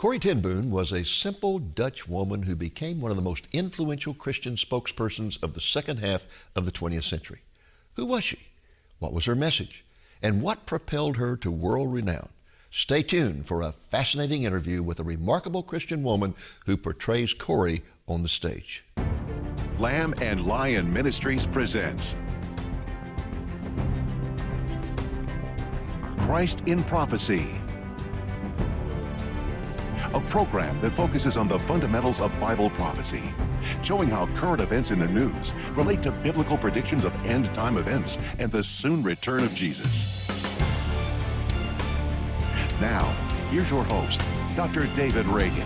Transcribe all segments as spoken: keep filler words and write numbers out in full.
Corrie ten Boom was a simple Dutch woman who became one of the most influential Christian spokespersons of the second half of the twentieth century. Who was she? What was her message? And what propelled her to world renown? Stay tuned for a fascinating interview with a remarkable Christian woman who portrays Corrie on the stage. Lamb and Lion Ministries presents Christ in Prophecy, a program that focuses on the fundamentals of Bible prophecy, showing how current events in the news relate to biblical predictions of end-time events and the soon return of Jesus. Now, here's your host, Doctor David Reagan.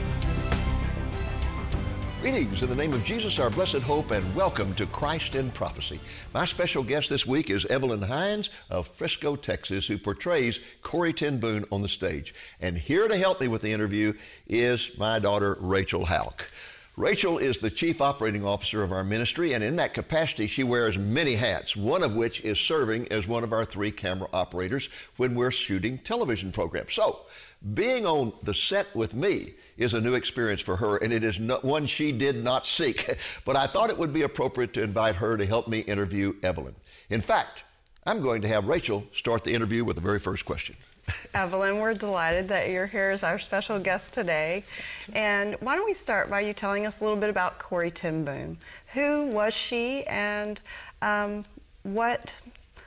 Greetings in the name of Jesus, our blessed hope, and welcome to Christ in Prophecy. My special guest this week is Evelyn Hines of Frisco, Texas, who portrays Corrie ten Boom on the stage. And here to help me with the interview is my daughter, Rachel Houck. Rachel is the Chief Operating Officer of our ministry, and in that capacity, she wears many hats, one of which is serving as one of our three camera operators when we're shooting television programs. So, being on the set with me is a new experience for her, and it is not one she did not seek. But I thought it would be appropriate to invite her to help me interview Evelyn. In fact, I'm going to have Rachel start the interview with the very first question. Evelyn, we're delighted that you're here as our special guest today. And why don't we start by you telling us a little bit about Corrie ten Boom. Who was she, and um, what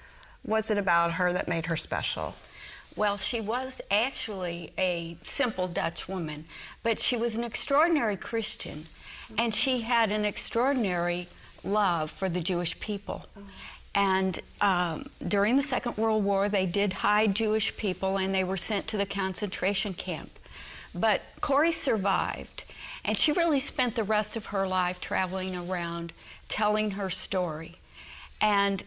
was it about her that made her special? Well, she was actually a simple Dutch woman, but she was an extraordinary Christian, and she had an extraordinary love for the Jewish people. And um, during the Second World War, they did hide Jewish people, and they were sent to the concentration camp. But Corrie survived, and she really spent the rest of her life traveling around, telling her story. And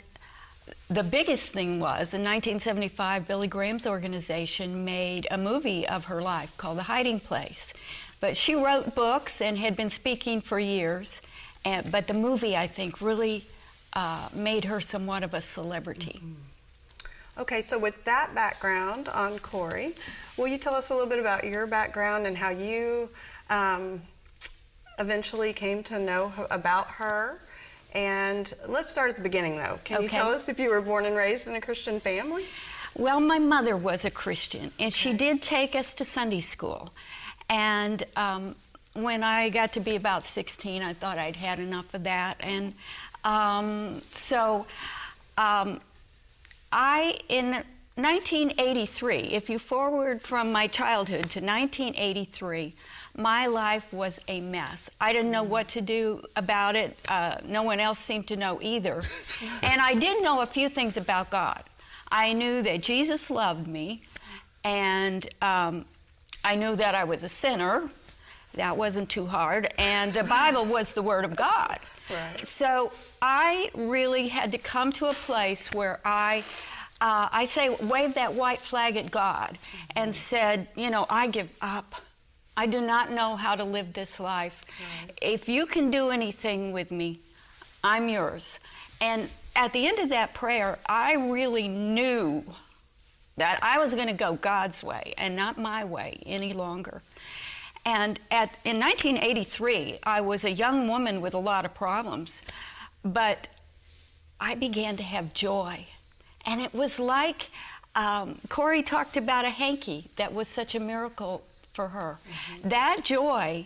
the biggest thing was, in nineteen seventy-five, Billy Graham's organization made a movie of her life called The Hiding Place. But she wrote books and had been speaking for years, and, but the movie, I think, really uh, made her somewhat of a celebrity. Mm-hmm. Okay, so with that background on Corrie, will you tell us a little bit about your background and how you um, eventually came to know about her? And let's start at the beginning, though. Can okay. you tell us if you were born and raised in a Christian family? Well, my mother was a Christian, and she okay. did take us to Sunday school. And um, when I got to be about sixteen, I thought I'd had enough of that. And um, so um, I, in nineteen eighty-three, if you forward from my childhood to nineteen eighty-three, my life was a mess. I didn't know what to do about it. Uh, no one else seemed to know either. And I did know a few things about God. I knew that Jesus loved me, and um, I knew that I was a sinner. That wasn't too hard. And the Bible was the Word of God. Right. So I really had to come to a place where I, uh, I say, waved that white flag at God and said, you know, I give up. I do not know how to live this life. Right. If you can do anything with me, I'm yours. And at the end of that prayer, I really knew that I was going to go God's way and not my way any longer. And at, in nineteen eighty-three, I was a young woman with a lot of problems, but I began to have joy. And it was like um, Corrie talked about a hanky that was such a miracle for her. Mm-hmm. That joy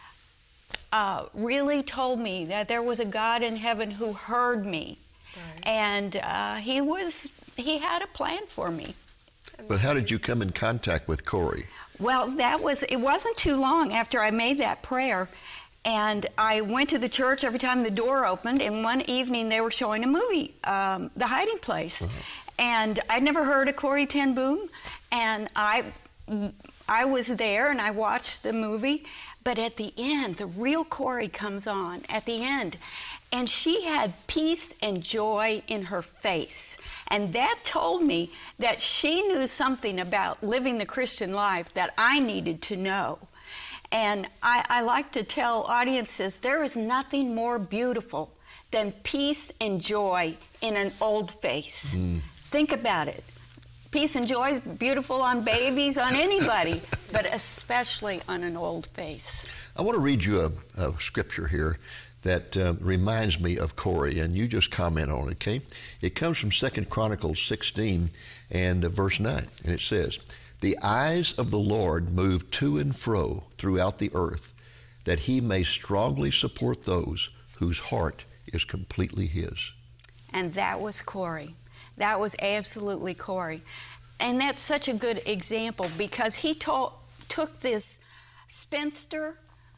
uh, really told me that there was a God in heaven who heard me, right. and uh, he was he had a plan for me. But how did you come in contact with Corrie? Well, that was it wasn't too long after I made that prayer, and I went to the church every time the door opened, and one evening they were showing a movie, um, The Hiding Place, uh-huh. and I'd never heard of Corrie ten Boom, and I I was there and I watched the movie, but at the end, the real Corrie comes on at the end, and she had peace and joy in her face. And that told me that she knew something about living the Christian life that I needed to know. And I, I like to tell audiences, there is nothing more beautiful than peace and joy in an old face. Mm. Think about it. peace and joy is beautiful on babies, on anybody, but especially on an old face. I want to read you a, a scripture here that uh, reminds me of Corrie, and you just comment on it, okay? It comes from Second Chronicles sixteen and uh, verse nine, and it says, "The eyes of the Lord move to and fro throughout the earth, that he may strongly support those whose heart is completely his." And that was Corrie. That was absolutely Corrie. And that's such a good example because he told, took this spinster,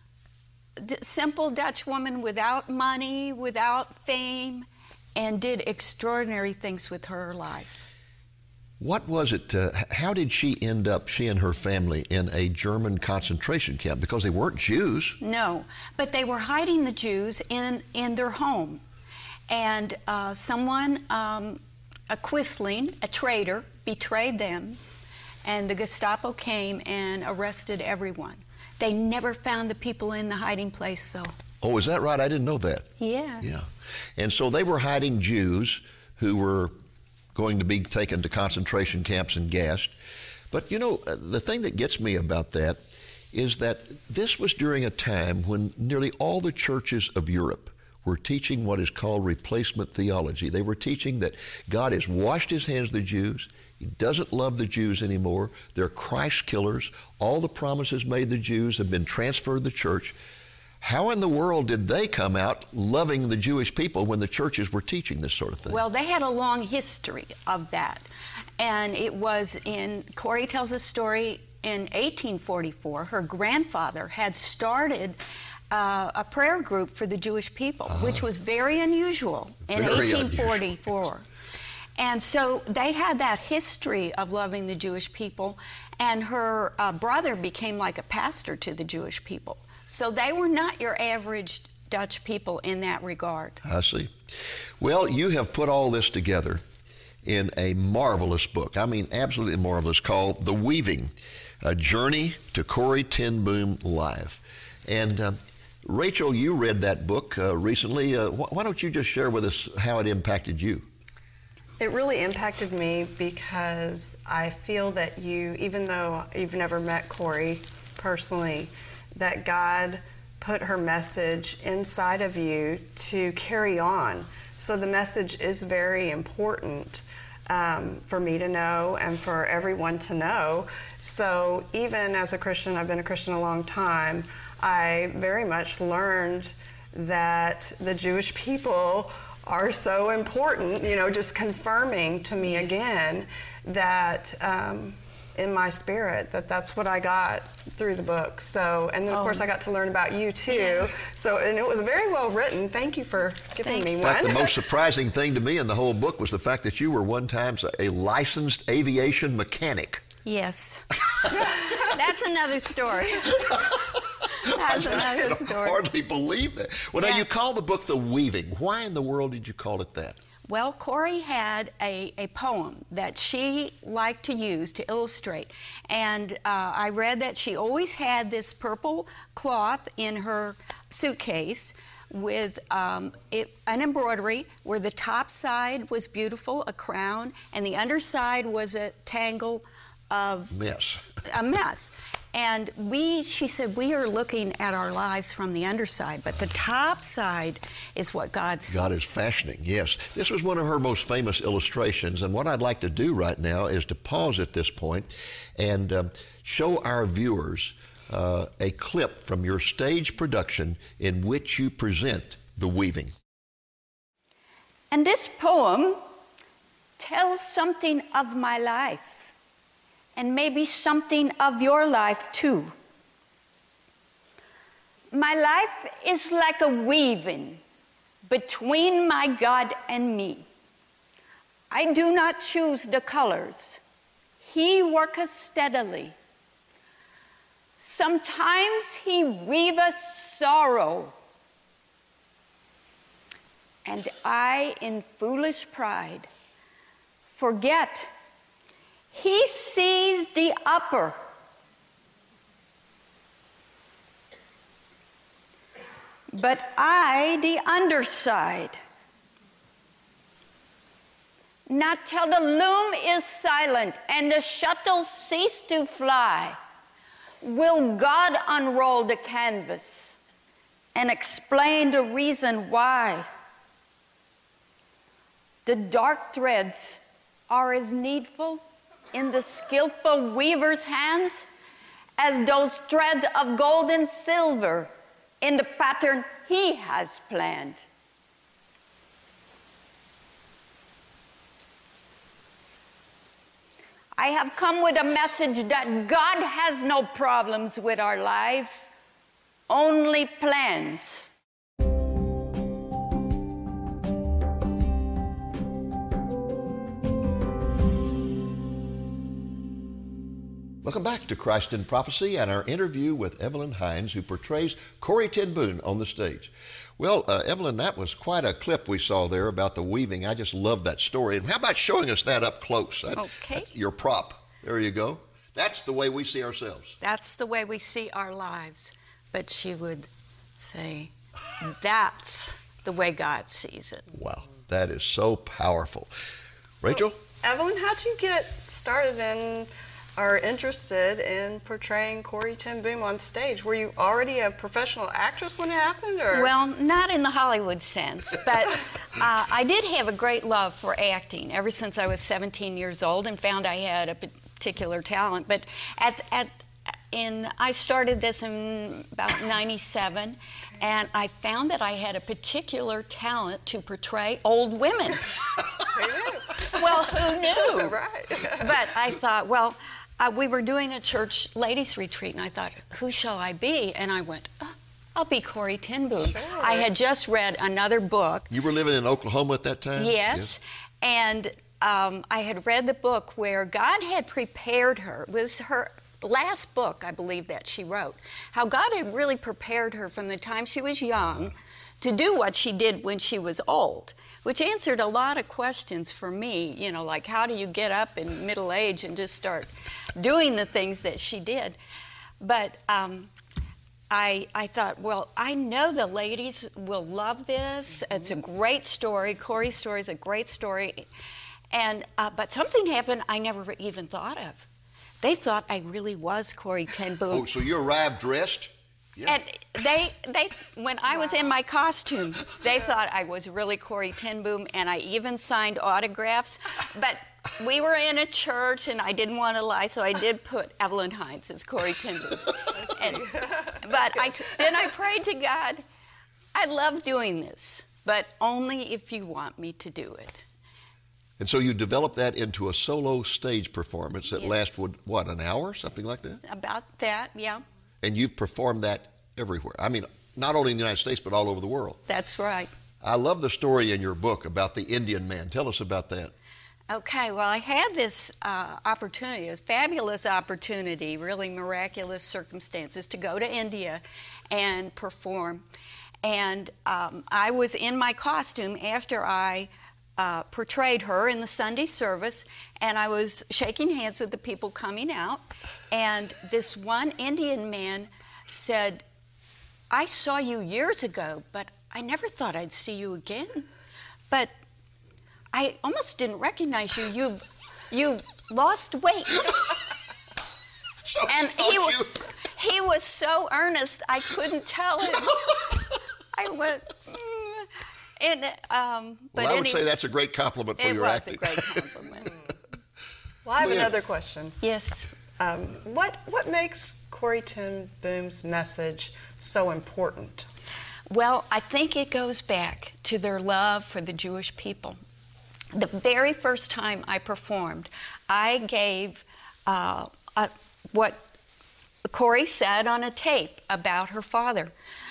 d- simple Dutch woman without money, without fame, and did extraordinary things with her life. What was it, uh, how did she end up, she and her family, in a German concentration camp? Because they weren't Jews. No, but they were hiding the Jews in, in their home. And uh, someone, um, a Quisling, a traitor, betrayed them, and the Gestapo came and arrested everyone. They never found the people in the hiding place, though. Oh, is that right? I didn't know that. Yeah. Yeah. And so they were hiding Jews who were going to be taken to concentration camps and gassed. But you know, the thing that gets me about that is that this was during a time when nearly all the churches of Europe were teaching what is called replacement theology. They were teaching that God has washed his hands of the Jews. He doesn't love the Jews anymore. They're Christ killers. All the promises made the Jews have been transferred to the church. How in the world did they come out loving the Jewish people when the churches were teaching this sort of thing? Well, they had a long history of that. And it was in, Corrie tells a story in eighteen forty-four, her grandfather had started uh, a prayer group for the Jewish people, uh-huh. which was very unusual in very eighteen forty-four. Unusual. And so they had that history of loving the Jewish people, and her uh, brother became like a pastor to the Jewish people. So they were not your average Dutch people in that regard. I see. Well, you have put all this together in a marvelous book. I mean, absolutely marvelous, called The Weaving, A Journey to Corrie ten Boom Life. And uh, Rachel, you read that book uh, recently. Uh, wh- why don't you just share with us how it impacted you? It really impacted me because I feel that you, even though you've never met Corrie personally, that God put her message inside of you to carry on. So the message is very important um, for me to know and for everyone to know. So even as a Christian, I've been a Christian a long time, I very much learned that the Jewish people are so important, you know, just confirming to me again that um, in my spirit that that's what I got through the book. So, and then of oh. course I got to learn about you too. Yeah. So, and it was very well written. Thank you for giving Thank me in one. fact, the most surprising thing to me in the whole book was the fact that you were one time a licensed aviation mechanic. Yes. That's another story. That's another I can story. hardly believe that. Well, Yeah. now you call the book The Weaving. Why in the world did you call it that? Well, Corrie had a, a poem that she liked to use to illustrate. And uh, I read that she always had this purple cloth in her suitcase with um, it, an embroidery where the top side was beautiful, a crown, and the underside was a tangle of Mess. a mess. And we, she said, we are looking at our lives from the underside, but the top side is what God sees. God is fashioning, yes. This was one of her most famous illustrations, and what I'd like to do right now is to pause at this point and um, show our viewers uh, a clip from your stage production in which you present The Weaving. And this poem tells something of my life, and maybe something of your life too. My life is like a weaving between my God and me. I do not choose the colors. He worketh steadily. Sometimes he weaveth sorrow, and I, in foolish pride, forget he sees the upper. But I the underside. not till the loom is silent and the shuttles cease to fly, will God unroll the canvas and explain the reason why. The dark threads are as needful in the skillful weaver's hands as those threads of gold and silver in the pattern he has planned. I have come with a message that God has no problems with our lives, only plans. Welcome back to Christ in Prophecy and our interview with Evelyn Hines, who portrays Corrie ten Boom on the stage. Well, uh, Evelyn, that was quite a clip we saw there about the weaving. I just love that story. And how about showing us that up close? That, okay. That's your prop. There you go. That's the way we see ourselves. That's the way we see our lives. But she would say, that's the way God sees it. Wow, that is so powerful. So, Rachel? Evelyn, how'd you get started in are interested in portraying Corrie ten Boom on stage? Were you already a professional actress when it happened? Or? Well, not in the Hollywood sense, but uh, I did have a great love for acting ever since I was seventeen years old and found I had a particular talent. But at, at in I started this in about ninety-seven, and I found that I had a particular talent to portray old women. Well, who knew? Right. But I thought, well, Uh, we were doing a church ladies retreat, and I thought, who shall I be? And I went, oh, I'll be Corrie ten Boom. Sure. I had just read another book. You were living in Oklahoma at that time? Yes. yes. And um, I had read the book where God had prepared her. It was her last book, I believe, that she wrote. How God had really prepared her from the time she was young to do what she did when she was old, which answered a lot of questions for me, you know, like how do you get up in middle age and just start doing the things that she did. But um, I, I thought, well, I know the ladies will love this. It's a great story. Corrie's story is a great story. And, uh, but something happened I never even thought of. They thought I really was Corrie ten Boom. Oh, so you arrived dressed? Yeah. And they, they, when I was in my costume, they thought I was really Corrie ten Boom, and I even signed autographs. But we were in a church, and I didn't want to lie, so I did put Evelyn Hines as Corrie ten Boom. And, but I, then I prayed to God, I love doing this, but only if you want me to do it. And so you developed that into a solo stage performance that Yes. lasted, what, an hour, something like that? About that, yeah. And you've performed that everywhere. I mean, not only in the United States, but all over the world. That's right. I love the story in your book about the Indian man. Tell us about that. Okay, well, I had this uh, opportunity, a fabulous opportunity, really miraculous circumstances, to go to India and perform. And um, I was in my costume after I uh, portrayed her in the Sunday service, and I was shaking hands with the people coming out. And this one Indian man said, I saw you years ago, but I never thought I'd see you again. But I almost didn't recognize you. You've, you've lost weight. So And thought he, wa- you... he was so earnest, I couldn't tell him. I went, mm. and, um, but Well, I would anyway, say that's a great compliment for it your was acting. a great compliment. Well, I have Lynn. another question. Yes. Um, what, what makes Corrie ten Boom's message so important? Well, I think it goes back to their love for the Jewish people. The very first time I performed, I gave uh, a, what Corrie said on a tape about her father.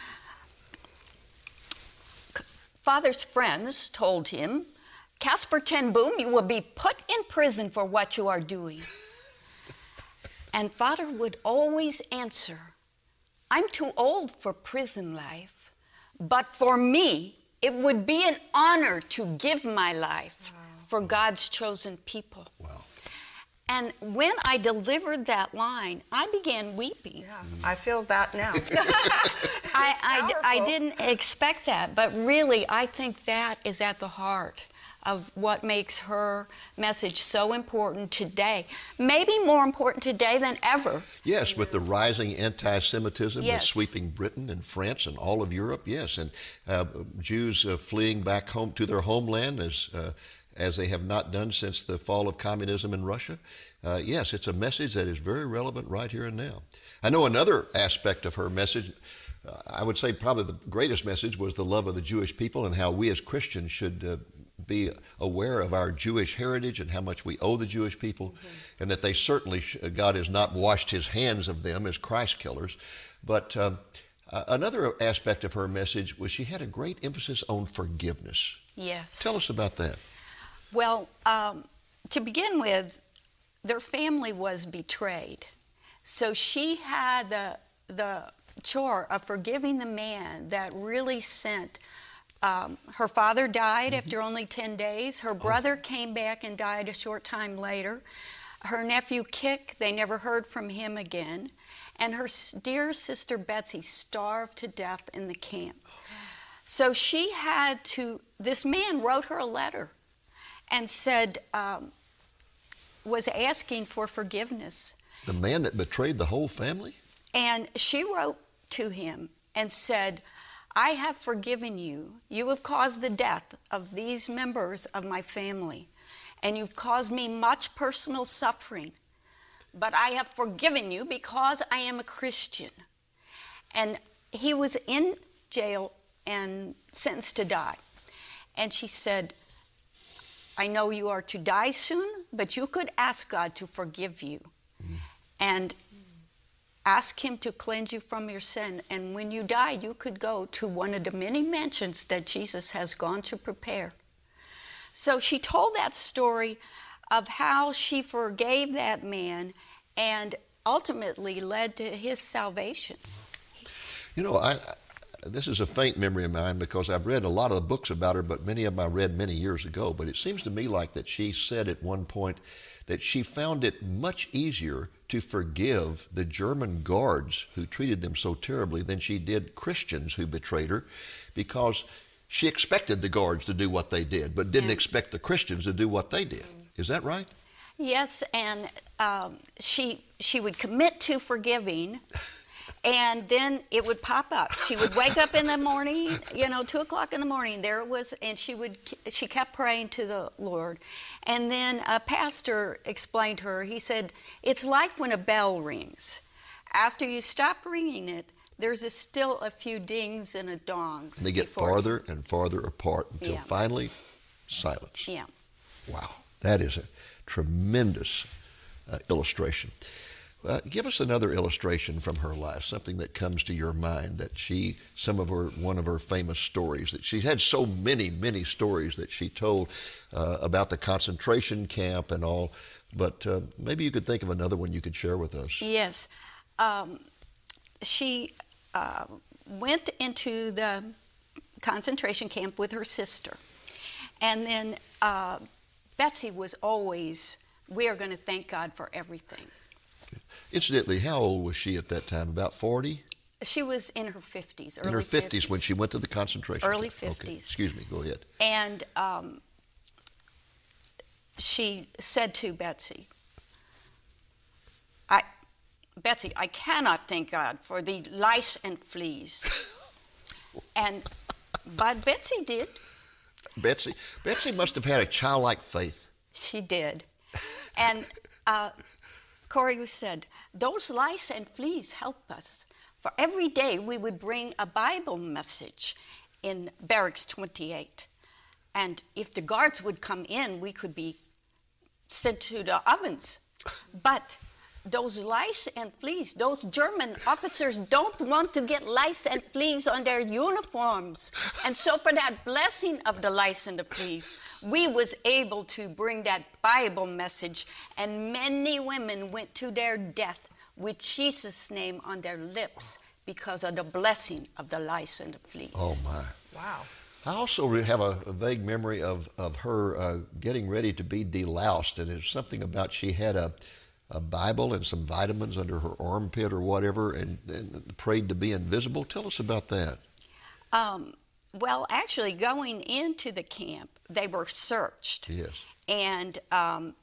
Father's friends told him, Casper ten Boom, you will be put in prison for what you are doing. And father would always answer, I'm too old for prison life, but for me, it would be an honor to give my life wow. for God's chosen people. Wow. And when I delivered that line, I began weeping. Yeah, I feel that now. I, I, I powerful. didn't expect that, but really, I think that is at the heart of what makes her message so important today. Maybe more important today than ever. Yes, with the rising anti-Semitism Yes. that's sweeping Britain and France and all of Europe, yes, and uh, Jews uh, fleeing back home to their homeland as uh, as they have not done since the fall of communism in Russia. Uh, yes, it's a message that is very relevant right here and now. I know another aspect of her message, uh, I would say probably the greatest message, was the love of the Jewish people and how we as Christians should uh, be aware of our Jewish heritage and how much we owe the Jewish people, mm-hmm. and that they certainly, sh- God has not washed his hands of them as Christ killers. But uh, uh, another aspect of her message was she had a great emphasis on forgiveness. Yes. Tell us about that. Well, um, to begin with, their family was betrayed. So she had the, the chore of forgiving the man that really sent. Um, her father died mm-hmm. after only ten days. Her brother oh. came back and died a short time later. Her nephew Kik, they never heard from him again. And her dear sister Betsy starved to death in the camp. So she had to, this man wrote her a letter and said, um, was asking for forgiveness. The man that betrayed the whole family? And she wrote to him and said, I have forgiven you. You have caused the death of these members of my family, and you've caused me much personal suffering. But I have forgiven you because I am a Christian. And he was in jail and sentenced to die. And she said, I know you are to die soon, but you could ask God to forgive you. Mm. And ask him to cleanse you from your sin. And when you die, you could go to one of the many mansions that Jesus has gone to prepare. So she told that story of how she forgave that man and ultimately led to his salvation. You know, I, I this is a faint memory of mine because I've read a lot of the books about her, but many of them I read many years ago. But it seems to me like that she said at one point that she found it much easier to forgive the German guards who treated them so terribly than she did Christians who betrayed her, because she expected the guards to do what they did, but didn't yeah. expect the Christians to do what they did. Is that right? Yes, and um, she she would commit to forgiving, and then it would pop up. She would wake up in the morning, you know, two o'clock in the morning. There it was, and she would she kept praying to the Lord. And then a pastor explained to her. He said, "It's like when a bell rings. After you stop ringing it, there's a, still a few dings and a dongs. And they get farther and farther apart until yeah. finally silence." Yeah. Wow, that is a tremendous uh, illustration. Uh, give us another illustration from her life, something that comes to your mind that she, some of her, one of her famous stories, that she had so many, many stories that she told uh, about the concentration camp and all, but uh, maybe you could think of another one you could share with us. Yes. Um, she uh, went into the concentration camp with her sister, and then uh, Betsy was always, we are going to thank God for everything. Incidentally, how old was she at that time? About forty? She was in her fifties, early In her fifties fifties. when she went to the concentration Early camp. fifties. Okay. Excuse me, go ahead. And um, she said to Betsy, I, Betsy, I cannot thank God for the lice and fleas. and, but Betsy did. Betsy, Betsy must have had a childlike faith. She did. And uh, Corey said, those lice and fleas help us. For every day we would bring a Bible message in Barracks twenty-eight. And if the guards would come in, we could be sent to the ovens. But those lice and fleas, those German officers don't want to get lice and fleas on their uniforms. And so for that blessing of the lice and the fleas, we was able to bring that Bible message, and many women went to their death with Jesus' name on their lips because of the blessing of the lice and the fleas. Oh my. Wow. I also have a, a vague memory of, of her uh, getting ready to be deloused, and it's something about she had a a Bible and some vitamins under her armpit or whatever, and, and prayed to be invisible. Tell us about that. Um, well, actually, going into the camp, they were searched. Yes. And um,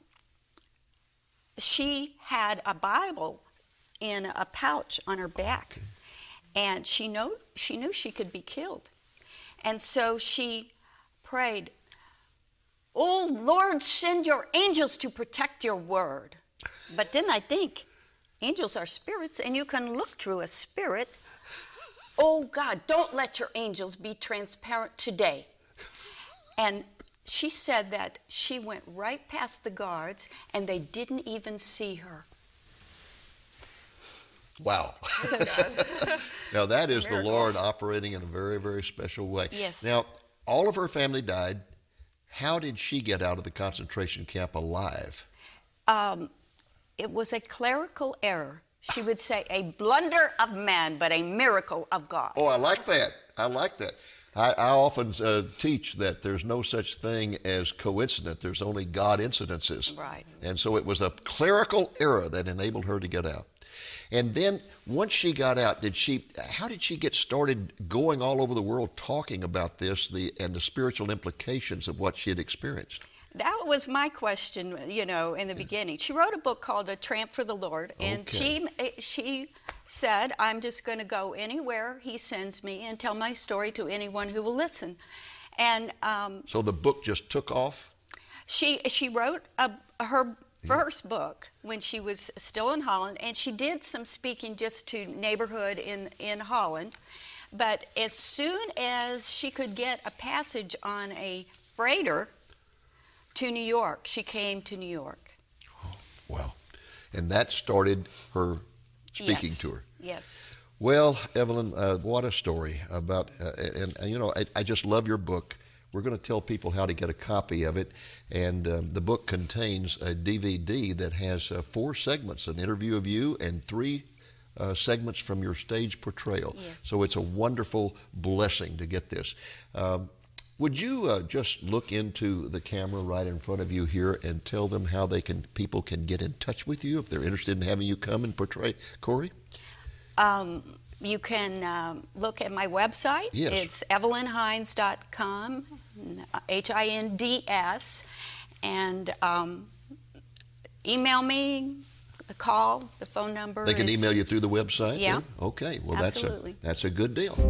she had a Bible in a pouch on her back. Okay. And she know, she knew she could be killed. And so she prayed, "Oh, Lord, send your angels to protect your word." But then I think, angels are spirits, and you can look through a spirit. Oh, God, don't let your angels be transparent today. And she said that she went right past the guards, and they didn't even see her. Wow. Now, that is the Lord operating in a very, very special way. Yes. Now, all of her family died. How did she get out of the concentration camp alive? Um, it was a clerical error. She would say, a blunder of man, but a miracle of God. Oh, I like that. I like that. I, I often uh, teach that there's no such thing as coincidence. There's only God incidences. Right. And so it was a clerical error that enabled her to get out. And then once she got out, did she? How did she get started going all over the world talking about this, the and the spiritual implications of what she had experienced? That was my question, you know, in the beginning. She wrote a book called A Tramp for the Lord, and Okay. she she said, "I'm just going to go anywhere He sends me and tell my story to anyone who will listen." And um, So the book just took off? she she wrote a, her first book when she was still in Holland, and she did some speaking just to neighborhood in, in Holland. But as soon as she could get a passage on a freighter to New York, she came to New York. Oh, wow. And that started her speaking Yes. tour. Yes. Well, Evelyn, uh, what a story about, uh, and, and you know, I, I just love your book. We're going to tell people how to get a copy of it, and um, the book contains a D V D that has uh, four segments, an interview of you and three uh, segments from your stage portrayal. Yes. So it's a wonderful blessing to get this. Um, would you uh, just look into the camera right in front of you here and tell them how they can, people can get in touch with you if they're interested in having you come and portray Corrie? Um, you can um, look at my website. Yes. It's evelyn hinds dot com, H I N D S, and um, email me, call, the phone number. They can is, email you through the website? Yeah. Then? Okay. Well, Absolutely. that's a that's a good deal.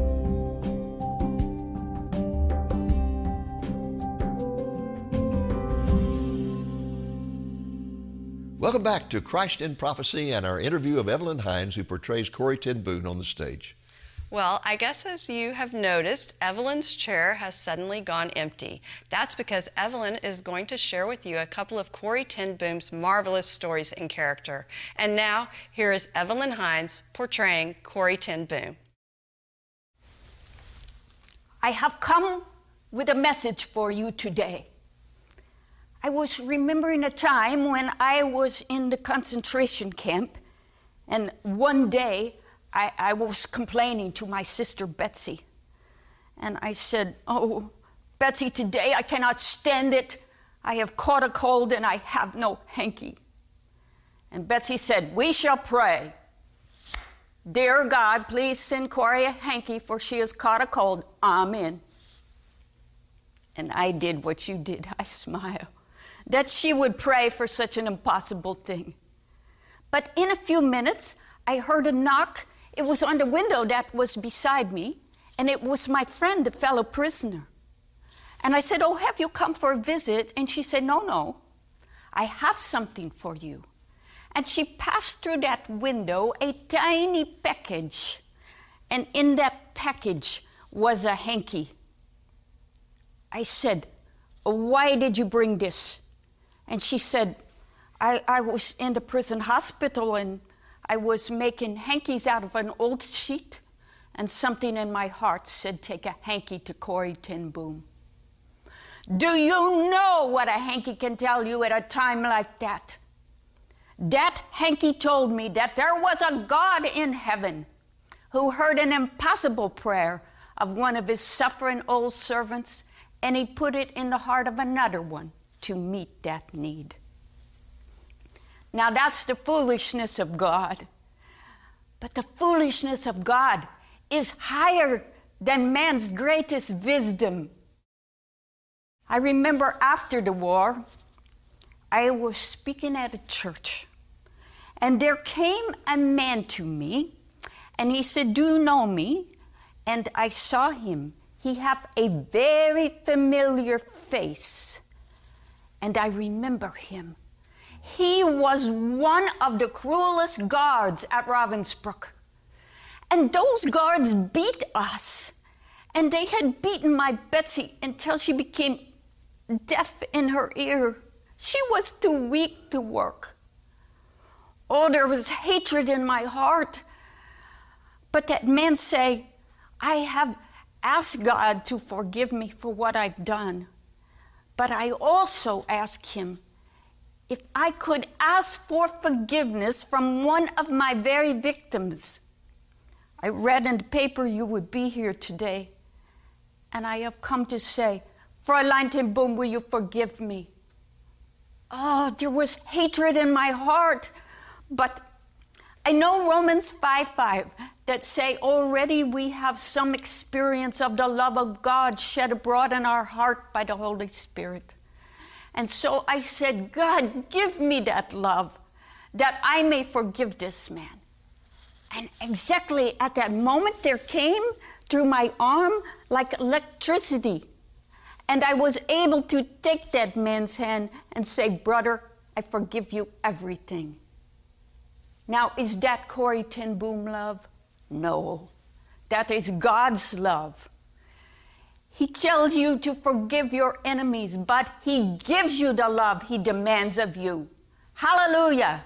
Welcome back to Christ in Prophecy and our interview of Evelyn Hinds, who portrays Corrie ten Boom on the stage. Well, I guess as you have noticed, Evelyn's chair has suddenly gone empty. That's because Evelyn is going to share with you a couple of Corrie ten Boom's marvelous stories in character. And now, here is Evelyn Hinds portraying Corrie ten Boom. I have come with a message for you today. I was remembering a time when I was in the concentration camp, and one day I, I was complaining to my sister Betsy. And I said, "Oh, Betsy, today I cannot stand it. I have caught a cold and I have no hanky." And Betsy said, "We shall pray. Dear God, please send Corrie a hanky, for she has caught a cold. Amen." And I did what you did. I smiled. That she would pray for such an impossible thing. But in a few minutes, I heard a knock. It was on the window that was beside me, and it was my friend, the fellow prisoner. And I said, "Oh, have you come for a visit?" And she said, "No, no, I have something for you." And she passed through that window a tiny package, and in that package was a hanky. I said, "Why did you bring this?" And she said, I, I was in the prison hospital and I was making hankies out of an old sheet, and something in my heart said, take a hanky to Corrie ten Boom. Do you know what a hanky can tell you at a time like that? That hanky told me that there was a God in heaven who heard an impossible prayer of one of his suffering old servants, and he put it in the heart of another one to meet that need. Now that's the foolishness of God. But the foolishness of God is higher than man's greatest wisdom. I remember after the war, I was speaking at a church, and there came a man to me, and he said, "Do you know me?" And I saw him. He had a very familiar face, and I remember him. He was one of the cruelest guards at Ravensbrück. And those guards beat us. And they had beaten my Betsy until she became deaf in her ear. She was too weak to work. Oh, there was hatred in my heart. But that man said, "I have asked God to forgive me for what I've done. But I also asked him if I could ask for forgiveness from one of my very victims. I read in the paper you would be here today, and I have come to say, Fräulein ten Boom, will you forgive me?" Oh, there was hatred in my heart, but I know Romans five five that say already we have some experience of the love of God shed abroad in our heart by the Holy Spirit. And so I said, "God, give me that love that I may forgive this man." And exactly at that moment, there came through my arm like electricity. And I was able to take that man's hand and say, "Brother, I forgive you everything." Now, is that Corrie ten Boom love? No, that is God's love. He tells you to forgive your enemies, but he gives you the love he demands of you. Hallelujah.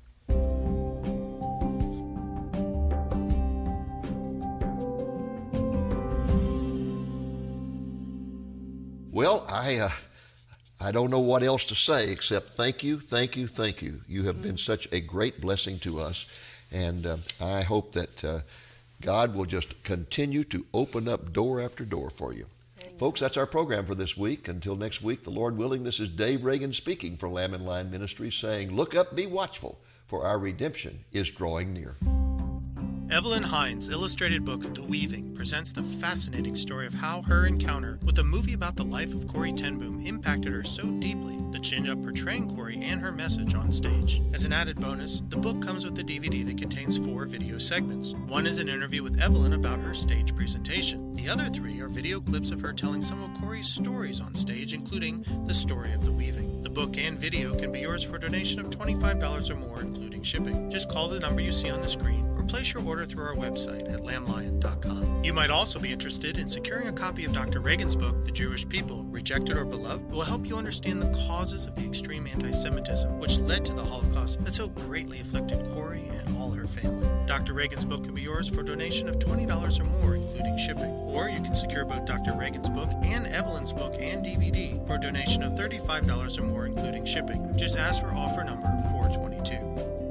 Well, I uh, I don't know what else to say except thank you, thank you, thank you. You have been such a great blessing to us, and uh, I hope that uh, God will just continue to open up door after door for you. Amen. Folks, that's our program for this week. Until next week, the Lord willing, this is Dave Reagan speaking from Lamb and Lion Ministries saying, "Look up, be watchful, for our redemption is drawing near." Evelyn Hines' illustrated book, The Weaving, presents the fascinating story of how her encounter with a movie about the life of Corrie ten Boom impacted her so deeply that she ended up portraying Corrie and her message on stage. As an added bonus, the book comes with a D V D that contains four video segments. One is an interview with Evelyn about her stage presentation. The other three are video clips of her telling some of Corrie's stories on stage, including the story of The Weaving. The book and video can be yours for a donation of twenty-five dollars or more, including shipping. Just call the number you see on the screen or place your order through our website at lamb lion dot com. You might also be interested in securing a copy of Doctor Reagan's book, The Jewish People, Rejected or Beloved. It will help you understand the causes of the extreme anti-Semitism which led to the Holocaust that so greatly afflicted Corrie and all her family. Doctor Reagan's book can be yours for a donation of twenty dollars or more, including shipping. Or you can secure both Doctor Reagan's book and Evelyn's book and D V D for a donation of thirty-five dollars or more, including shipping. Just ask for offer number four twenty-two.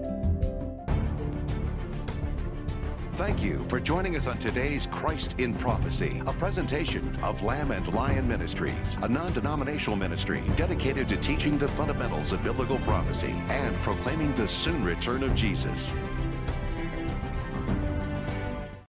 Thank you for joining us on today's Christ in Prophecy, a presentation of Lamb and Lion Ministries, a non-denominational ministry dedicated to teaching the fundamentals of biblical prophecy and proclaiming the soon return of Jesus.